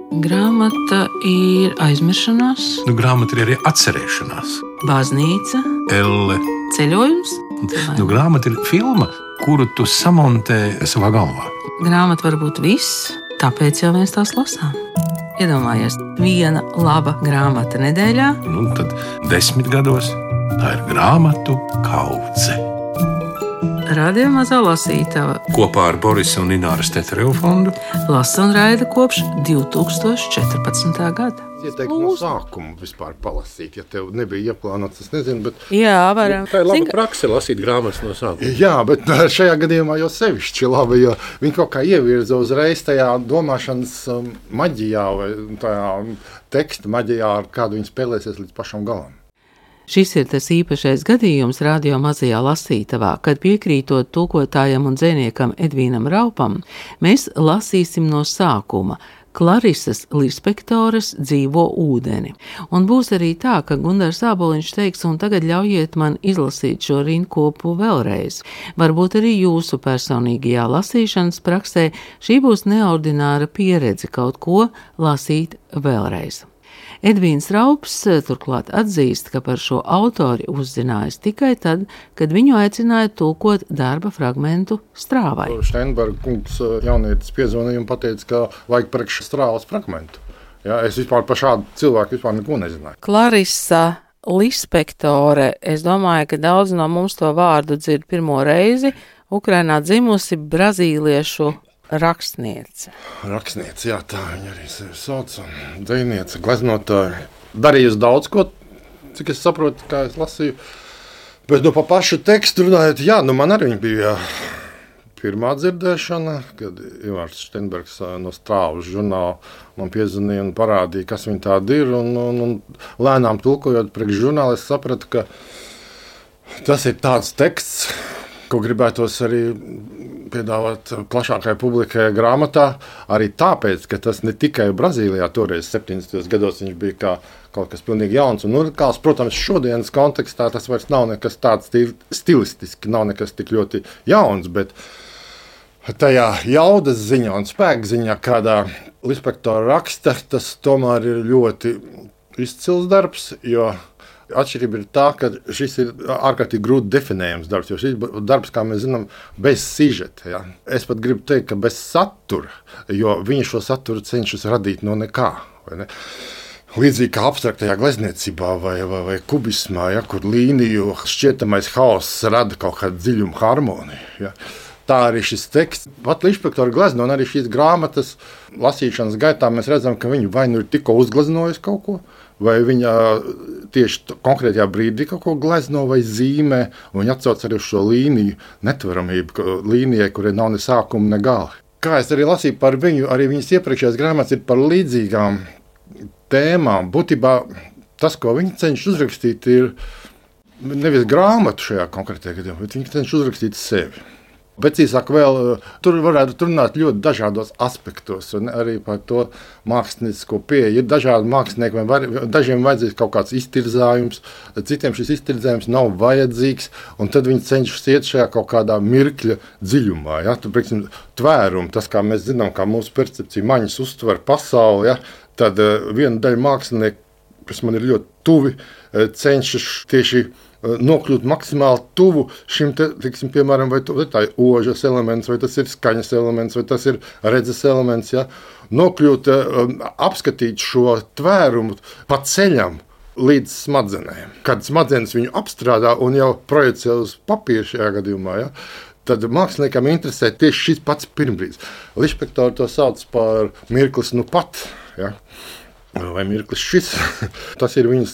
Grāmata ir aizmiršanās, Grāmata ir arī atcerēšanās. baznīca, Elle. ceļojums. Grāmata ir filma, kuru tu samontē savā galvā. Grāmata var būt viss, tāpēc jau mēs tās lasām. Iedomājies, viena laba grāmata nedēļā. Tad 10 gados tā ir grāmatu kaudze. Radio Mazā lasītava Kopā ar Borisa un Ināras Teterevu fondu lasa un raida kopš 2014. gada. Ieteiktu no sākuma vispār palasīt, ja tev nebija ieplānots, es nezinu, bet... Jā, varam. Tā ir laba prakse lasīt grāmatas no sākuma. Jā, bet šajā gadījumā jau sevišķi labi, jo viņi kaut kā ievirza uzreiz tajā domāšanas maģijā vai tajā teksta maģijā, ar kādu viņi spēlēsies līdz pašam galam. Šis ir tas īpašais gadījums Radio Mazajā lasītavā, kad piekrītot tulkotājam un dzēniekam Edvīnam Raupam, mēs lasīsim no sākuma Klarisas Lispektores Dzīvo ūdeni. Un būs arī tā, ka Gundars Āboliņš teiks, un tagad ļaujiet man izlasīt šo rindkopu vēlreiz. Varbūt arī jūsu personīgajā lasīšanas praksē šī būs neordināra pieredze kaut ko lasīt vēlreiz. Edvīns Raups turklāt atzīst, ka par šo autori uzzinājis tikai tad, kad viņu aicināja tulkot darba fragmentu Strāvai. Steinberga kungs jaunietis piezvanīja un pateica, ka vajag priekš Strāvas fragmentu. Ja, es vispār par šādu cilvēku vispār neko nezināju. Klarisa Lispektore, es domāju, ka daudz no mums to vārdu dzird pirmo reizi. Ukrainā dzimusi brazīliešu rakstniece. Rakstniece, jā, tā viņa arī sevi sauc. Dejniece, gleznotāja. Darījusi daudz ko, cik es saprotu, kā es lasīju. Bet pa pašu tekstu runājot, jā, man arī bija pirmā dzirdēšana, kad Ivars Steinbergs no Strāvas žurnāla man piezvanīja un parādīja, kas viņa tāda ir. Un lēnām tulkojot priekš žurnāla, es sapratu, ka tas ir tāds teksts, ko gribētos arī piedāvāt plašākai publikai grāmatā, arī tāpēc, ka tas ne tikai Brazīlijā, toreiz 70. gados viņš bija kā kaut kas pilnīgi jauns un unikāls. Protams, šodienas kontekstā tas vairs nav nekas tāds stilistiski, nav nekas tik ļoti jauns, bet tajā jaudas ziņā un spēka ziņā, kādā Lispektora raksta, tas tomēr ir ļoti izcils darbs, jo atšķirība ir tā, ka šis ir ārkārtīgi grūti definējams darbs, jo šis ir darbs, kā mēs zinām, bez sižeta. Ja? Es pat gribu teikt, ka bez satura, jo viņi šo saturu cenšas radīt no nekā. Vai ne? Līdzīgi kā abstraktajā glezniecībā vai kubismā, ja, kur līniju šķietamais haoss rada kaut kādu dziļumu harmoniju. Ja? Tā arī šis teksts, pat Lispektora glezno un arī šīs grāmatas lasīšanas gaitā mēs redzam, ka viņi vai nu ir tikko uzgleznojusi kaut ko, vai viņa tieši konkrētajā brīdī kaut ko glezno vai zīmē, un viņa atsauc arī uz šo līniju netveramību, līnijai, kurai nav ne sākuma, ne gala. Kā es arī lasīju par viņu, arī viņas iepriekšējās grāmatas ir par līdzīgām tēmām. Būtībā tas, ko viņi cenšas uzrakstīt, ir nevis grāmatu šajā konkrētajā gadījumā, bet viņi cenšas uzrakstīt sevi. Precīzāk vēl, tur varētu runāt ļoti dažādos aspektos, un arī par to māksliniecisko pieeju. Ir dažādi mākslinieki, dažiem vajadzīgs kaut kāds iztirzājums, citiem šis iztirzājums nav vajadzīgs, un tad viņi cenšas iet šajā kaut kādā mirkļa dziļumā. Ja? Tur, prieksim, tvērumu, tas, kā mēs zinām, kā mūsu percepcija maņas uztver pasauli, ja? Tad viena daļa mākslinieku, kas man ir ļoti tuvi, cenšas tieši nokļūt maksimāli tuvu šim, tiksim, piemēram, vai tā ir ožas elements, vai tas ir skaņas elements, vai tas ir redzes elements, ja? Nokļūt, apskatīt šo tvērumu pa ceļam līdz smadzenēm. Kad smadzenes viņu apstrādā un jau projicē uz papīra šajā gadījumā, ja? Tad māksliniekam interesē tieši šis pats pirmbrīdis. Lispektori to sauc par mirklis nu pat, ja? Vai mirklis šis, tas ir viņas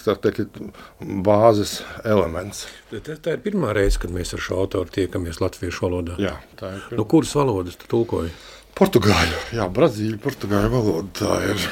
bāzes elements. Tā ir pirmā reize, kad mēs ar šo autoru tiekamies latviešu valodā. Jā, tā ir pirmā. No kuras valodas tu tulkoji? Portugāļu, jā, brazīļu, portugāļu valoda tā ir.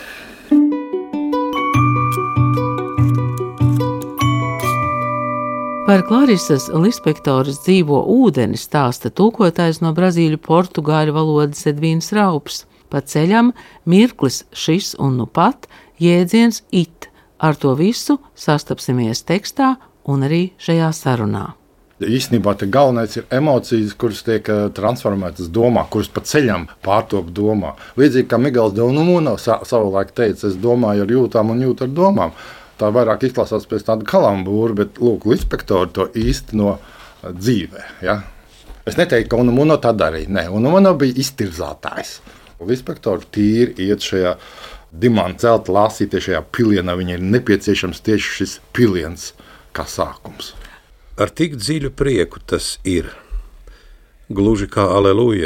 Par Klarisas Lispektoras Dzīvo ūdeni stāsta tulkotājs no brazīļu portugāļu valodas Edvīns Raups. Pa ceļam mirklis šis un nu pat, jēdziens it. Ar to visu sastapsimies tekstā un arī šajā sarunā. Īstenībā te galvenais ir emocijas, kuras tiek transformētas domā, kuras pa ceļam pārtop domā. Līdzīgi kā Migels de Unamuno savulaik teica, es domāju ar jūtām un jūtu ar domām. Tā vairāk izklausās pēc tāda kalambūra, bet lūk, Lispektori to īsteno dzīvē. Ja? Es neteiktu, ka Unamuno tā darīja. Nē, Unamuno bija iztirzātājs. Lispektori tīri iet šajā dimanta celta lāsītie šajā pilienā. Viņai ir nepieciešams tieši šis piliens kā sākums. Ar tik dziļu prieku tas ir, gluži kā aleluja.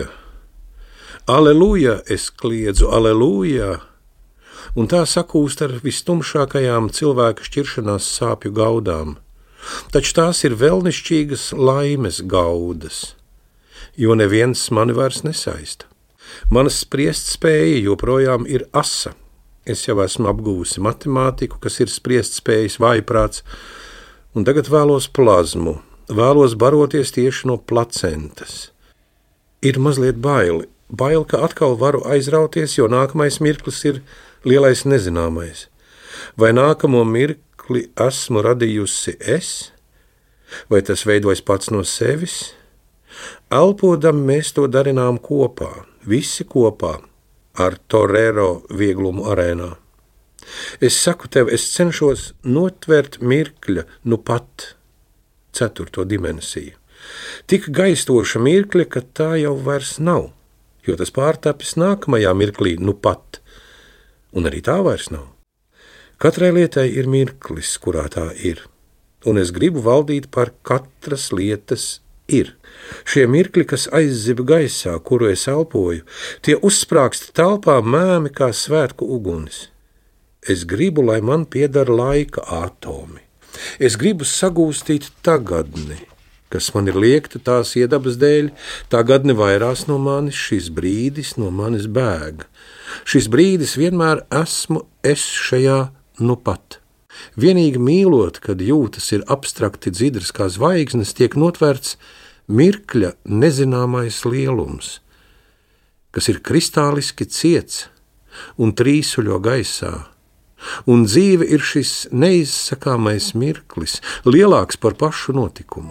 Aleluja, es kliedzu, aleluja, un tā sakūst ar vistumšākajām cilvēka šķiršanās sāpju gaudām. Taču tās ir vēlnišķīgas laimes gaudas, jo neviens mani vairs nesaista. Manas spriestspēja joprojām ir asa. Es jau esmu apgūsi matemātiku, kas ir spriestspējas vājprāts, un tagad vēlos plazmu, vēlos baroties tieši no placentas. Ir mazliet baili, ka atkal varu aizrauties, jo nākamais mirklis ir lielais nezināmais. Vai nākamo mirkli esmu radījusi es? Vai tas veidojas pats no sevis? Elpodam mēs to darinām kopā, visi kopā, ar Torero vieglumu arēnā. Es saku tev, es cenšos notvert mirkļa, nu pat 4. dimensiju. Tik gaistoša mirkļa, ka tā jau vairs nav, jo tas pārtapis nākamajā mirklī, nu pat, un arī tā vairs nav. Katrai lietai ir mirklis, kurā tā ir, un es gribu valdīt par katras lietas ir. Šie mirkļi, kas aizzib gaisā, kuru es elpoju, tie uzsprāgst telpā mēmi kā svētku ugunis. Es gribu, lai man pieder laika atomi. Es gribu sagūstīt tagadni, kas man ir liekta tās iedabas dēļ. Tagadni vairās no manis, šis brīdis no manis bēg. Šis brīdis vienmēr esmu es šajā nu pat. Vienīgi mīlot, kad jūtas ir abstrakti dzidras kā zvaigznes, tiek notvērts mirkļa nezināmais lielums, kas ir kristāliski ciets un trīsuļo gaisā. Un dzīve ir šis neizsakāmais mirklis, lielāks par pašu notikumu.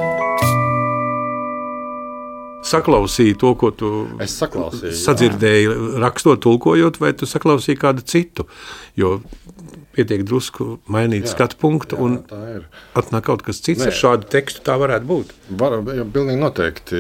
Saklausīji to, ko tu sadzirdēji, rakstot, tulkojot, vai tu saklausīji kādu citu? Jo pietiek drusku mainīt skatu punktu, un atnāk kaut kas cits. Ar šādu tekstu tā varētu būt. Pilnīgi noteikti.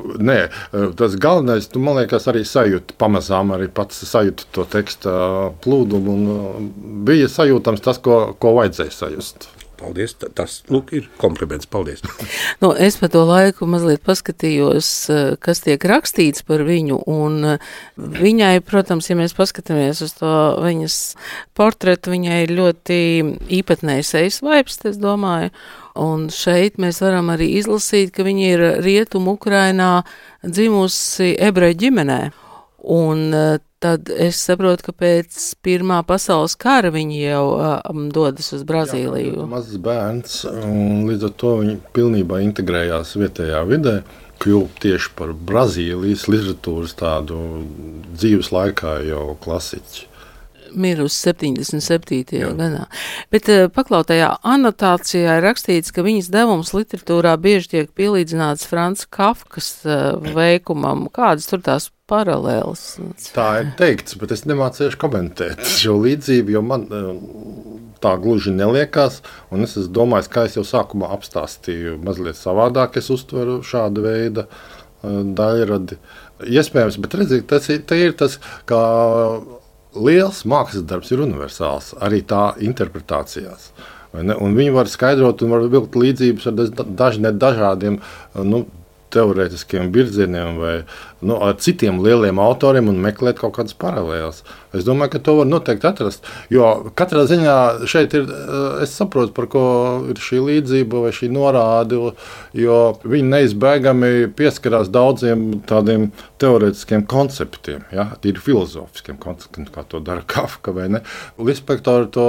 Tas galvenais, tu, man liekas, arī sajūti pamazām, arī pats sajūti to teksta plūdumu, un bija sajūtams tas, ko vajadzēja sajust. Paldies, tas ir kompliments, paldies. Es pa to laiku mazliet paskatījos, kas tiek rakstīts par viņu, un viņai, protams, ja mēs paskatāmies uz to viņas portretu, viņai ir ļoti īpatnējs sejas vaips, es domāju, un šeit mēs varam arī izlasīt, ka viņa ir Rietumu Ukrainā dzimusi ebreju ģimenē, un tad es saprotu, ka pēc Pirmā pasaules kara viņi jau dodas uz Brazīliju. Jā, mazs bērns, un līdz ar to viņi pilnībā integrējās vietējā vidē, kļuva tieši par Brazīlijas literatūras tādu dzīves laikā jau klasiķi. Mirusi 77. gadā. Bet paklautajā anotācijā ir rakstīts, ka viņas devums literatūrā bieži tiek pielīdzināts Franca Kafkas veikumam. Kādas tur tās paralēlas? Tā ir teikts, bet es nemācīšu komentēt šo līdzību, jo man tā gluži neliekās, un es domāju, kā es jau sākumā apstāstīju, mazliet savādāk es uztveru šāda veida daļradi. Iespējams, bet redziet, tas ir tas, kā liels mākslas darbs ir universāls, arī tā interpretācijās. Un viņi var skaidrot un var vilkt līdzības ar dažādiem teorētiskiem virzieniem vai ar citiem lieliem autoriem un meklēt kaut kādas paralēlas. Es domāju, ka to var noteikti atrast, jo katrā ziņā šeit ir, es saprotu, par ko ir šī līdzība vai šī norāde, jo viņi neizbēgami pieskarās daudziem tādiem teorētiskiem konceptiem, tīri filozofiskiem konceptiem, kā to dara Kafka vai ne. Lispektori to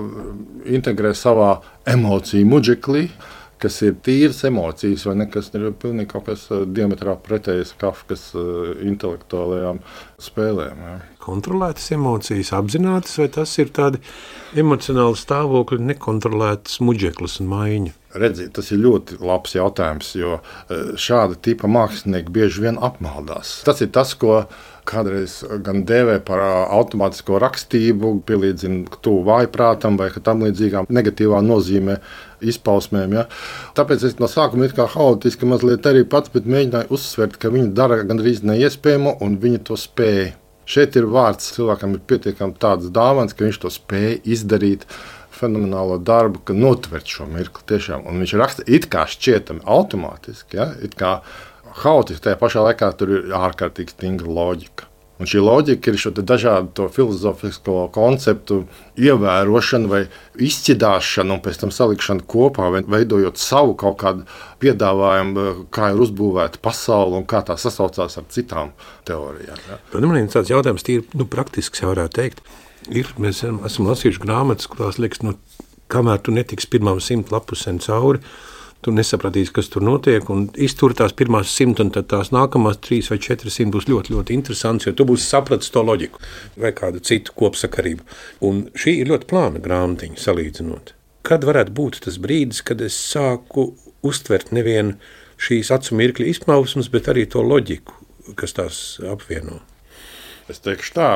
integrē savā emociju muģeklī, kas ir tīras emocijas, vai ne, kas ir pilnīgi kaut kas diametrā pretējs Kafkas intelektuālajām spēlēm. Ja. Kontrolētas emocijas, apzinātas, vai tas ir tādi emocionāli stāvokļi, nekontrolētas muģeklis un maiņa? Redziet, tas ir ļoti labs jautājums, jo šāda tipa mākslinieki bieži vien apmaldās. Tas ir tas, ko kādreiz gan dēvē par automātisko rakstību, pielīdzina tuvu vājprātam vai tam līdzīgām negatīvā nozīmē izpausmēm. Ja? Tāpēc es no sākuma it kā haotiski mazliet arī pats, bet mēģināju uzsvert, ka viņi dara gandrīz neiespējamo un viņi to spēja. Šeit ir vārds, cilvēkam ir pietiekami tāds dāvans, ka viņš to spēja izdarīt fenomenālo darbu, ka notvert šo mirkli tiešām. Un viņš raksta it kā šķietami automātiski, ja? It kā haotiski, tajā pašā laikā tur ir ārkārtīgi stingra loģika. Un šī loģika ir šo dažādu filozofisko konceptu ievērošana vai izšķidāšana un pēc tam salikšana kopā, veidojot savu kaut kādu piedāvājumu, kā ir uzbūvēta pasaule un kā tā sasaucās ar citām teorijām. Ja? Man ir tāds jautājums, tīri praktisks, jau varētu teikt. Mēs esam lasījuši grāmatas, kurās liekas, kamēr tu netiksi pirmām 100 lapusēm cauri, tu nesapratīsi, kas tur notiek, un iztur tās pirmās 100, un tad tās nākamās 3 vai 400 būs ļoti, ļoti interesants, jo tu būsi sapratis to loģiku vai kādu citu kopsakarību. Un šī ir ļoti plāna grāmatiņa salīdzinot. Kad varētu būt tas brīdis, kad es sāku uztvert nevienu šīs acu mirkļa izpausmes, bet arī to loģiku, kas tās apvieno? Es teikšu tā,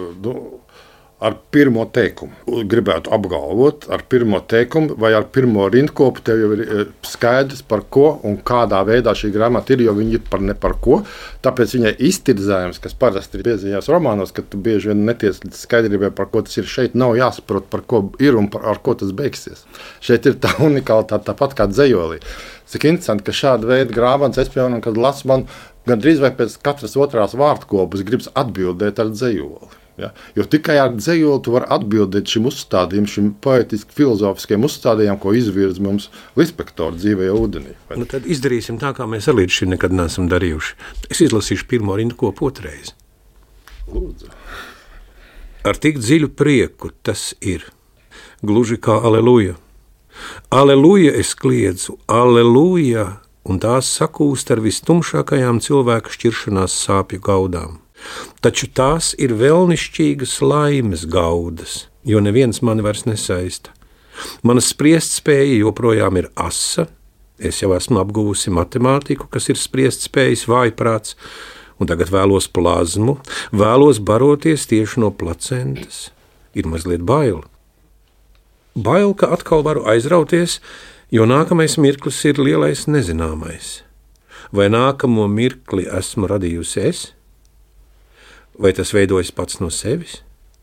ar pirmo teikumu gribētu apgalvot, ar pirmo teikumu vai ar pirmo rindkopu tev jau ir skaidrs, par ko un kādā veidā šī grāmata ir, jo viņi ir par ne par ko. Tāpēc viņai iztirzājums, kas parasti ir biezajās romānos, ka tu bieži vien neties līdz skaidrībai, par ko tas ir šeit, nav jāsaprot, par ko ir un ar ko tas beigsies. Šeit ir tā unikalitāte, tāpat kā dzejolī. Cik interesanti, ka šāda veida grāmatas es, piemēram, kad lasu, man gandrīz vai pēc katras otrās vārtkopas gribas atbildēt ar dzejoli. Ja? Jo tikai ar dzejoli tu vari atbildēt šim uzstādījumam, šim poetiski filozofiskiem uzstādījumam, ko izvirza mums Lispektora Dzīvajā ūdenī. Tad izdarīsim tā, kā mēs līdz šim nekad neesam darījuši. Es izlasīšu pirmo rindkopu otrais. Lūdzu. Ar tik dziļu prieku tas ir, gluži kā aleluja. Aleluja es kliedzu, aleluja, un tās sakūst ar vistumšākajām cilvēka šķiršanās sāpju gaudām. Taču tās ir vēlnišķīgas laimes gaudas, jo neviens mani vairs nesaista. Mana spriestspēja joprojām ir asa, es jau esmu apguvusi matemātiku, kas ir spriestspējas vājprāts, un tagad vēlos plazmu, vēlos baroties tieši no placentas. Ir mazliet bail. Bail, ka atkal varu aizrauties, jo nākamais mirklis ir lielais nezināmais. Vai nākamo mirkli esmu radījusi es? Vai tas veidojas pats no sevis?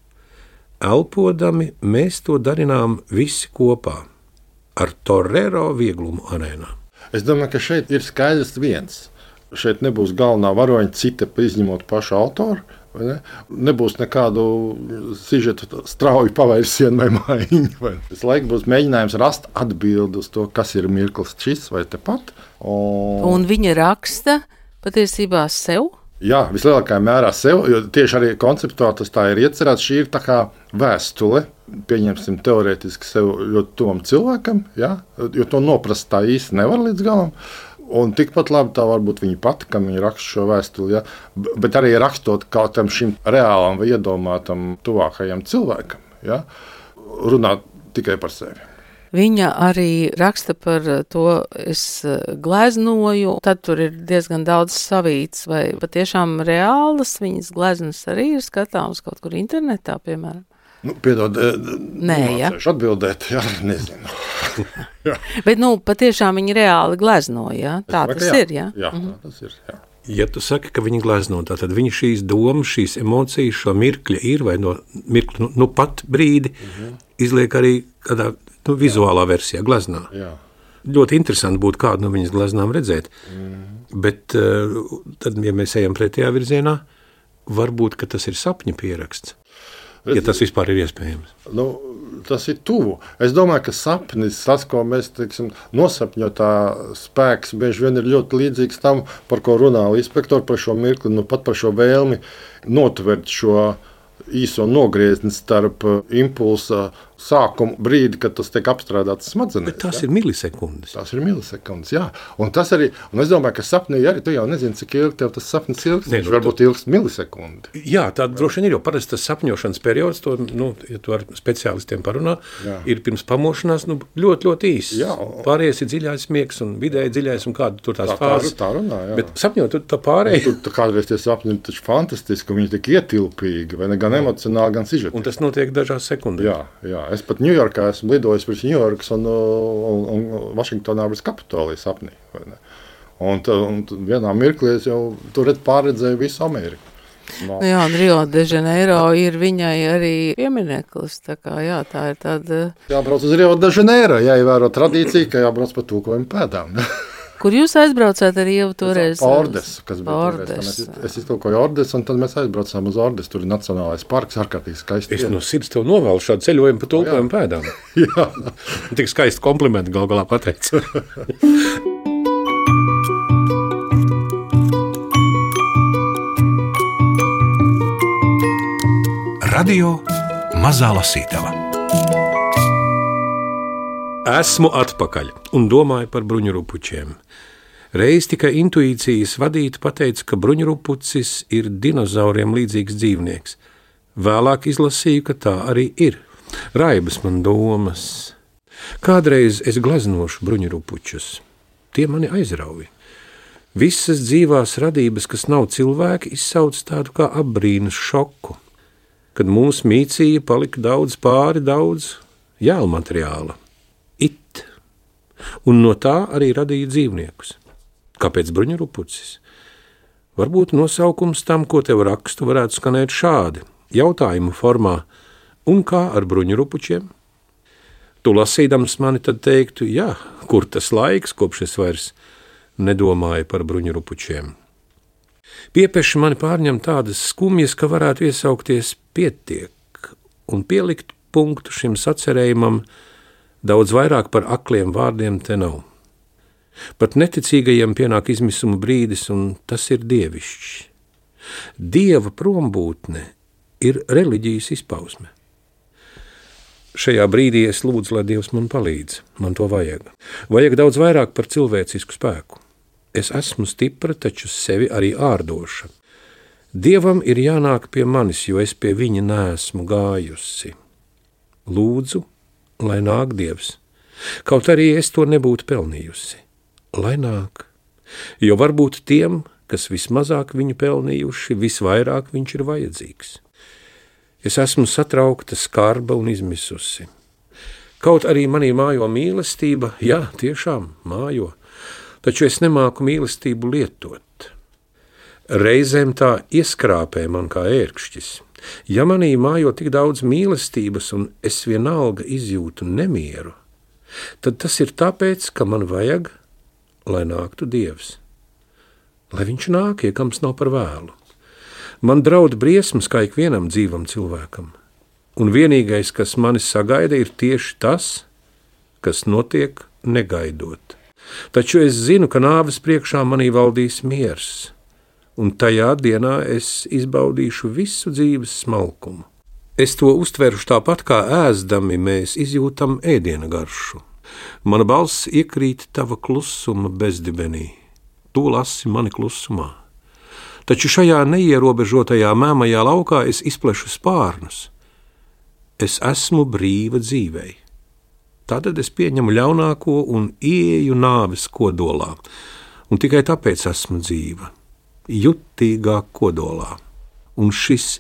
Elpodami mēs to darinām visi kopā, ar Torero vieglumu arēnā. Es domāju, ka šeit ir skaidrs viens. Šeit nebūs galvenā varoņa cita, izņemot pašu autoru. Ne? Nebūs nekādu sižetu strauju pavērsienu vai maiņu. Visu laiku būs mēģinājums rast atbildi uz to, kas ir mirklis šis vai tepat. Un viņa raksta patiesībā sev? Jā, vislielākā mērā sev, jo tieši arī konceptuāli tas tā ir iecerēts. Šī ir tā kā vēstule, pieņemsim teorētiski sev ļoti tuvam cilvēkam, ja? Jo to noprast tā īsti nevar līdz galam. Un tikpat labi tā var būt viņa pati, kam viņa raksta šo vēstuli, ja? Bet arī rakstot kaut kam šim reālam vai iedomātam tuvākajam cilvēkam, ja? Runāt tikai par sevi. Viņa arī raksta par to, es gleznoju, tad tur ir diezgan daudz savīts, vai patiešām reālas viņas gleznas arī ir skatāmas kaut kur internetā, piemēram. Piedod, atbildēt, jā, nezinu. Jā. Bet, patiešām viņi reāli gleznoja, ja? Tā tas ir, ja? Jā, tā tas ir, jā. Ja tu saki, ka viņi glezno, tad viņa šīs domas, šīs emocijas, šo mirkļa ir, vai no mirkļa, pat brīdi, izliek arī kādā vizuālā versijā, gleznā. Jā. Ļoti interesanti būtu kādu no viņas gleznām redzēt. Bet tad, ja mēs ejam pretējā virzienā, varbūt, ka tas ir sapņa pieraksts. Ja tas vispār ir iespējams. Tas ir tuvu. Es domāju, ka sapnis, tas, ko mēs nosapņotā spēks, bieži vien ir ļoti līdzīgs tam, par ko runā Lispektori, par šo mirkli, pat par šo vēlmi notvert šo īso nogriezni starp impulsa sākumu brīdi, kad tas tiek apstrādāts smadzenēs. Bet tas ir milisekundes. Tas ir milisekundes, jā. Un tas arī, un es domāju, ka sapnī arī tu jau nezini, cik ilgi tev tas sapnis ilgs. Viņš varbūt ilgs milisekundi. Jā, tā droši vien ir, jo parasti tas sapņošanas periods, to, ja tu ar speciālistiem parunā, ir pirms pamošanās ļoti, ļoti īss. Pārējais ir dziļais miegs un vidēji dziļais un kādu tur tās fāzes. Tā runā, jā. Bet sapņot, tu tā pārēj. Tur kādreiz tie sapņi ir taču fantastiski, viņi tik ietilpīgi, vai ne, gan emocionāli, gan sižeti. Un tas notiek dažās sekundēs. Jā. Es pat Ņujorkā esmu lidojis pirms Ņujorkas un Vašingtonā bez Kapitolija sapnī. Un vienā mirklī es jau tur pārredzēju visu Ameriku. Jā, un Rio de Janeiro ir viņai arī piemineklis, tā kā tā ir tāda... Jābrauc uz Rio de Janeiro, jāievēro tradīcija, ka jābrauc pa tūkojumu pēdām. Kur jūs aizbraucāt ar Ievu toreiz? Ordes, kas bija toreiz. Es iztulkoju Ordes, un tad mēs aizbraucām uz Ordes. Tur ir Nacionālais parks, ārkārtīgi skaisti. Es no sirds tev novēlu šādu ceļojumu pa tulkojumu pēdām. Jā. Tik skaisti komplimenti galā pateica. Radio Mazā Lasītava. Esmu atpakaļ un domāju par bruņurupučiem. Reiz tikai intuīcijas vadīta pateica, ka bruņurupucis ir dinozauriem līdzīgs dzīvnieks. Vēlāk izlasīju, ka tā arī ir. Raibas man domas. Kādreiz es gleznošu bruņurupučus. Tie mani aizrauja. Visas dzīvās radības, kas nav cilvēki, izsauc tādu kā apbrīnas šoku. Kad mūsu mīcīja palika daudz jēlmateriāla. Un no tā arī radīja dzīvniekus. Kāpēc bruņurupucis? Varbūt nosaukums tam, ko tev rakstu, varētu skanēt šādi, jautājumu formā, un kā ar bruņurupučiem? Tu lasīdams mani tad teiktu, jā, kur tas laiks, kopš es vairs nedomāju par bruņurupučiem. Piepeši mani pārņem tādas skumjas, ka varētu iesaukties pietiek un pielikt punktu šim sacerējumam. Daudz vairāk par akliem vārdiem te nav. Pat neticīgajiem pienāk izmisuma brīdis, un tas ir dievišķs. Dieva prombūtne ir reliģijas izpausme. Šajā brīdī es lūdzu, lai Dievs man palīdz. Man to vajag. Vajag daudz vairāk par cilvēcisku spēku. Es esmu stipra, taču sevi arī ārdoša. Dievam ir jānāk pie manis, jo es pie viņa neesmu gājusi. Lūdzu, lai nāk Dievs, kaut arī es to nebūtu pelnījusi. Lai nāk, jo varbūt tiem, kas vismazāk viņu pelnījuši, visvairāk viņš ir vajadzīgs. Es esmu satraukta, skarba un izmisusi. Kaut arī manī mājo mīlestība, jā, tiešām mājo, taču es nemāku mīlestību lietot. Reizēm tā ieskrāpē man kā ērkšķis. Ja manī mājo tik daudz mīlestības un es vienalga izjūtu nemieru, tad tas ir tāpēc, ka man vajag, lai nāktu Dievs. Lai viņš nāk, iekams nav par vēlu. Man draud briesmas kā ikvienam dzīvam cilvēkam, un vienīgais, kas mani sagaida, ir tieši tas, kas notiek negaidot. Taču es zinu, ka nāves priekšā manī valdīs miers, un tajā dienā es izbaudīšu visu dzīves smalkumu. Es to uztveršu tāpat, kā ēzdami mēs izjūtam ēdiena garšu. Mana balss iekrīt tava klusuma bezdibenī. Tu lasi mani klusumā. Taču šajā neierobežotajā mēmajā laukā es izplešu spārnus. Es esmu brīva dzīvei. Tātad es pieņemu ļaunāko un ieeju nāves kodolā, un tikai tāpēc esmu dzīva. Jutīgā kodolā, un šis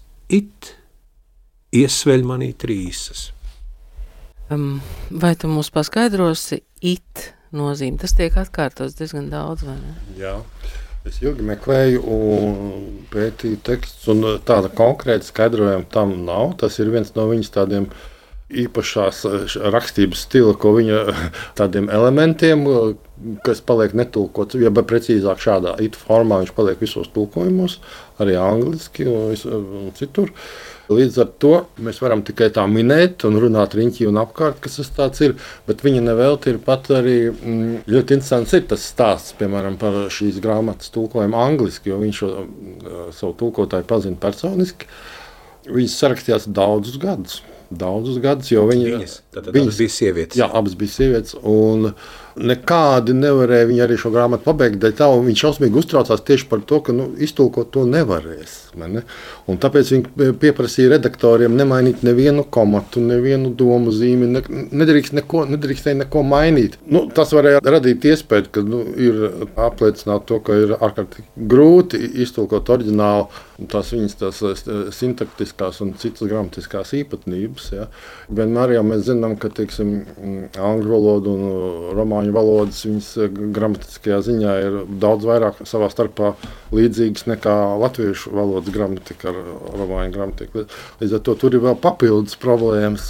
iesveļ manī trīsas. Vai tu mums paskaidrosi nozīmi? Tas tiek atkārtots diezgan daudz, vai ne? Jā, es ilgi meklēju un pētīju tekstus, un tāda konkrēta skaidrojuma tam nav. Tas ir viens no viņas tādiem īpašās rakstības stila, ko viņa tādiem elementiem, kas paliek netulkots, ja precīzāk šādā formā viņš paliek visos tulkojumos, arī angliski un citur. Līdz ar to mēs varam tikai tā minēt un runāt riņķī un apkārt, kas tas tāds ir, bet viņa nevelti ir pat arī ļoti interesants ir tas stāsts, piemēram, par šīs grāmatas tulkojumu angliski, jo viņš savu tulkotāju pazina personiski. Viņas sarakstījās daudzus gadus. daudzus gadus, jo Viņas bija sievietes. Jā, abas bija sievietes, un nekādi nevarēja viņa arī šo grāmatu pabeigt, dēļ tā, un viņš šausmīgi uztraucās tieši par to, ka iztulkot to nevarēs. Ne? Un tāpēc viņi pieprasīja redaktoriem nemainīt nevienu komatu, nevienu domu zīmi, nedrīkstēja neko mainīt. Tas varēja radīt iespēju, ka ir apliecināt to, ka ir ārkārtīgi grūti iztulkot oriģinālu, tās sintaktiskās un citas gramatiskās īpatnības. Ja. Vienmēr jau mēs zinām, ka angļu valoda un romāņu valodas viņas gramatiskajā ziņā ir daudz vairāk savā starpā līdzīgas nekā latviešu valodas gramatika ar romāņu gramatiku. Līdz ar to tur ir vēl papildus problēmas.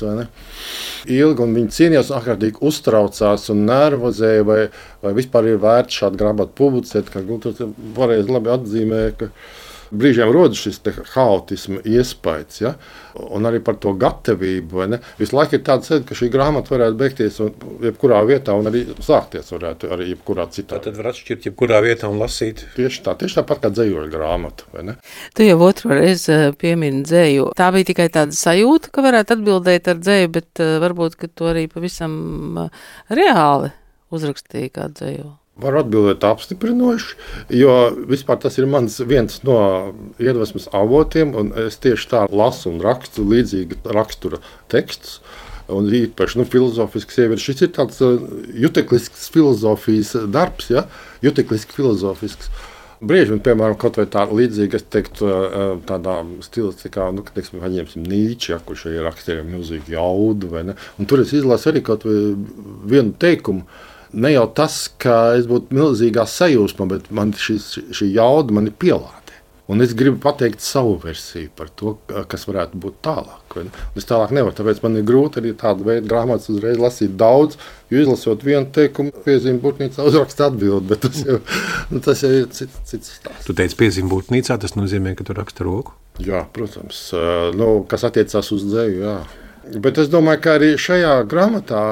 Ilgi, un viņi cīnījās, ārkārtīgi uztraucās un nervozēja, vai vispār ir vērts šādu grāmatu publicēt, ka tur pareizi labi atzīmēja, ka brīžiem rodas šis haotisma iespējas, ja? Un arī par to gatavību. Visu laiku ir tāda sajūta, ka šī grāmata varētu beigties jebkurā vietā un arī sākties varētu arī jebkurā citā. Tad var atšķirt jebkurā vietā un lasīt. Tieši tāpat kā dzejoļu grāmatu. Tu jau otru reizi piemini dzeju. Tā bija tikai tāda sajūta, ka varētu atbildēt ar dzeju, bet varbūt, ka tu arī pavisam reāli uzrakstīji kā dzeju. Varu atbildēt apstiprinoši, jo vispār tas ir viens no iedvesmas avotiem, un es tieši tā lasu un rakstu līdzīga rakstura tekstus. Un īpaši filozofisks jau ir. Šis ir tāds juteklisks filozofijas darbs, ja? Jutekliski filozofisks. Brīži, piemēram, kaut vai tā līdzīga, es teiktu, tādā stilistikā, paņemsim Nīču, kurš ir rakstījis milzīgu jaudu, vai ne? Un tur es izlasu arī kaut vai vienu teikumu. Ne jau tas, ka es būtu milzīgā sajūsmā, bet man šī jauda man ir pielāde. Un es gribu pateikt savu versiju par to, kas varētu būt tālāk. Es tālāk nevaru, tāpēc man ir grūti arī tādu veidu grāmatas uzreiz lasīt daudz, jo izlasot vienu teikumu, piezīme būtnīcā uzrakst atbildi, bet tas jau ir cits stāsts. Tu teici piezīme būtnīcā, tas nozīmē, ka tu raksta roku? Jā, protams. Kas attiecās uz dzeju, jā. Bet es domāju, ka arī šajā grāmatā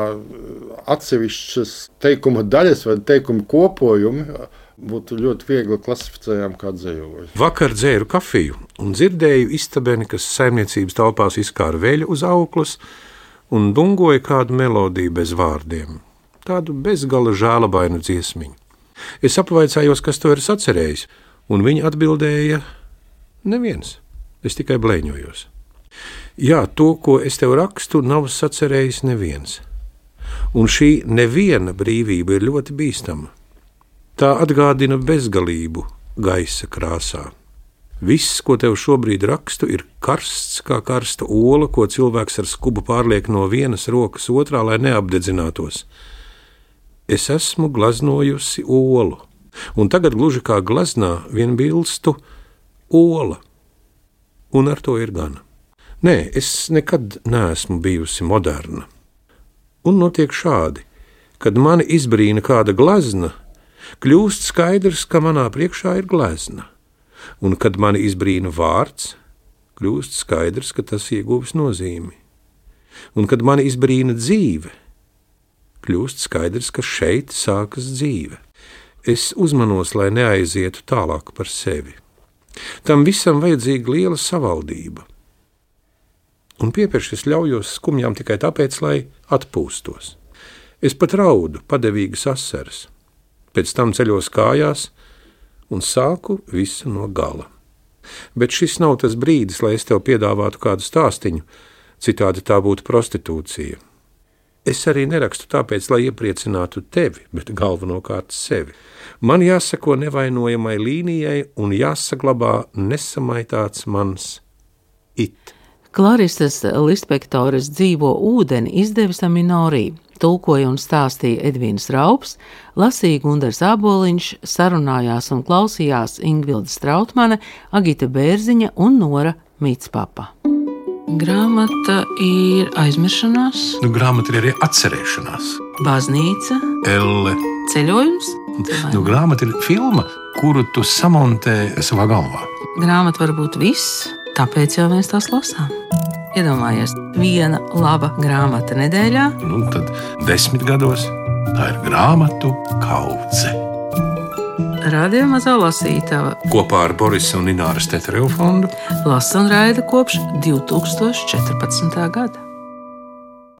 atsevišķas teikuma daļas vai teikuma kopojumi būtu ļoti viegli klasificējami kā dzejoļi. Vakar dzēru kafiju un dzirdēju istabeni, kas saimniecības telpās izkāra veļu uz auklas un dungoja kādu melodiju bez vārdiem, tādu bezgala žēlabainu dziesmiņu. Es apvaicājos, kas to ir sacerējis, un viņi atbildēja: neviens, es tikai blēņojos. Jā, to, ko es tev rakstu, nav sacerējis neviens. Un šī neviena brīvība ir ļoti bīstama. Tā atgādina bezgalību gaisa krāsā. Viss, ko tev šobrīd rakstu, ir karsts kā karsta ola, ko cilvēks ar skubu pārliek no vienas rokas otrā, lai neapdedzinātos. Es esmu glaznojusi olu, un tagad gluži kā glaznā vien bilstu ola. Un ar to ir gana. Nē, es nekad neesmu bijusi moderna. Un notiek šādi, kad mani izbrīna kāda glezna, kļūst skaidrs, ka manā priekšā ir glezna. Un kad mani izbrīna vārds, kļūst skaidrs, ka tas ieguvis nozīmi. Un kad mani izbrīna dzīve, kļūst skaidrs, ka šeit sākas dzīve. Es uzmanos, lai neaizietu tālāk par sevi. Tam visam vajadzīga liela savaldība. Un piepieši es ļaujos skumjām tikai tāpēc, lai atpūstos. Es pat raudu padevīgas asaras, pēc tam ceļos kājās un sāku visu no gala. Bet šis nav tas brīdis, lai es tev piedāvātu kādu stāstiņu, citādi tā būtu prostitūcija. Es arī nerakstu tāpēc, lai iepriecinātu tevi, bet galvenokārt sevi. Man jāsako nevainojamai līnijai un jāsaglabā nesamaitāts mans it. Klarisas Lispektores Dzīvo ūdeni izdeva Minorī, tulkoja un stāstīja Edvīns Raups, lasīja Gundars Āboliņš, sarunājās un klausījās Ingvilda Strautmane, Agita Bērziņa un Nora Mītspapa. Grāmata ir aizmiršanās. Grāmata ir arī atcerēšanās. Baznīca. Elle. Ceļojums. Grāmata ir filma, kuru tu samontē savā galvā. Grāmata var būt viss, tāpēc jau mēs tās lasām. Iedomājies, viena laba grāmata nedēļā. Tad 10 gados tā ir grāmatu kaudze. Radio Mazā lasītava Kopā ar Borisa un Ināras Tetereva fondu lasa un raida kopš 2014. gada.